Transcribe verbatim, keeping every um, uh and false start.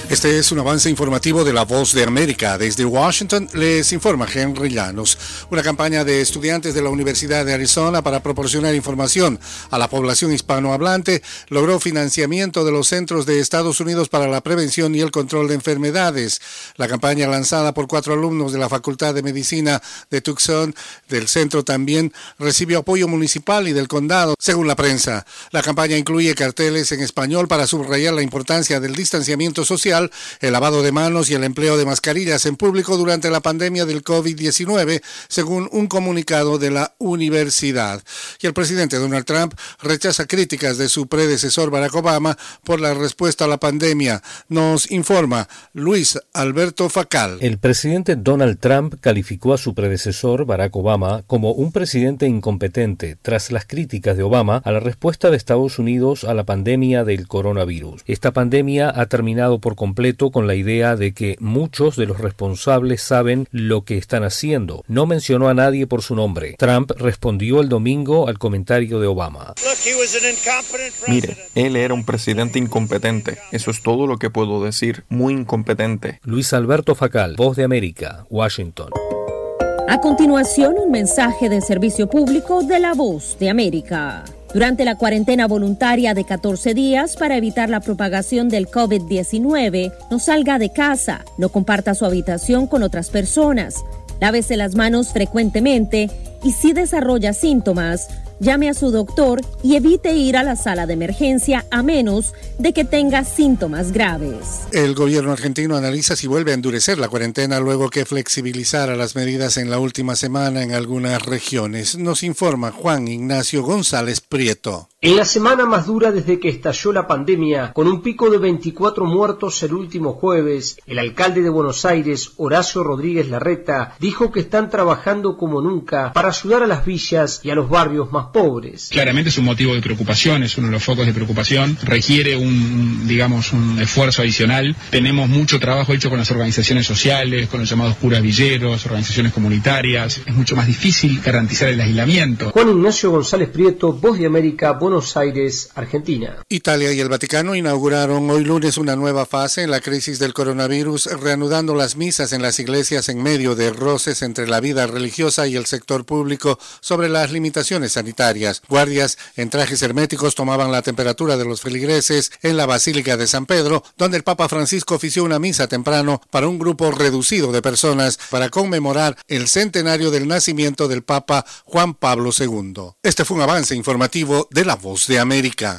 Este es un avance informativo de La Voz de América. Desde Washington les informa Henry Llanos. Una campaña de estudiantes de la Universidad de Arizona para proporcionar información a la población hispanohablante logró financiamiento de los Centros de Estados Unidos para la Prevención y el Control de Enfermedades. La campaña, lanzada por cuatro alumnos de la Facultad de Medicina de Tucson del centro, también recibió apoyo municipal y del condado, según la prensa. La campaña incluye carteles en español para subrayar la importancia del distanciamiento social, el lavado de manos y el empleo de mascarillas en público durante la pandemia del COVID diecinueve, según un comunicado de la universidad. Y el presidente Donald Trump rechaza críticas de su predecesor Barack Obama por la respuesta a la pandemia. Nos informa Luis Alberto Facal. El presidente Donald Trump calificó a su predecesor Barack Obama como un presidente incompetente tras las críticas de Obama a la respuesta de Estados Unidos a la pandemia del coronavirus. Esta pandemia ha terminado por completo con la idea de que muchos de los responsables saben lo que están haciendo. No mencionó a nadie por su nombre. Trump respondió el domingo al comentario de Obama. Mire, él era un presidente incompetente. Eso es todo lo que puedo decir. Muy incompetente. Luis Alberto Facal, Voz de América, Washington. A continuación, un mensaje de servicio público de La Voz de América. Durante la cuarentena voluntaria de catorce días para evitar la propagación del COVID diecinueve, no salga de casa, no comparta su habitación con otras personas, lávese las manos frecuentemente y si desarrolla síntomas, llame a su doctor y evite ir a la sala de emergencia a menos de que tenga síntomas graves. El gobierno argentino analiza si vuelve a endurecer la cuarentena luego que flexibilizara las medidas en la última semana en algunas regiones. Nos informa Juan Ignacio González Prieto. En la semana más dura desde que estalló la pandemia, con un pico de veinticuatro muertos el último jueves, el alcalde de Buenos Aires, Horacio Rodríguez Larreta, dijo que están trabajando como nunca para ayudar a las villas y a los barrios más pobres. Claramente es un motivo de preocupación, es uno de los focos de preocupación, requiere un, digamos, un esfuerzo adicional. Tenemos mucho trabajo hecho con las organizaciones sociales, con los llamados curas villeros, organizaciones comunitarias. Es mucho más difícil garantizar el aislamiento. Juan Ignacio González Prieto, Voz de América, Buenos Aires, Argentina. Italia y el Vaticano inauguraron hoy lunes una nueva fase en la crisis del coronavirus, reanudando las misas en las iglesias en medio de roces entre la vida religiosa y el sector público sobre las limitaciones sanitarias. Guardias en trajes herméticos tomaban la temperatura de los feligreses en la Basílica de San Pedro, donde el Papa Francisco ofició una misa temprano para un grupo reducido de personas para conmemorar el centenario del nacimiento del Papa Juan Pablo segundo. Este fue un avance informativo de La Voz de América.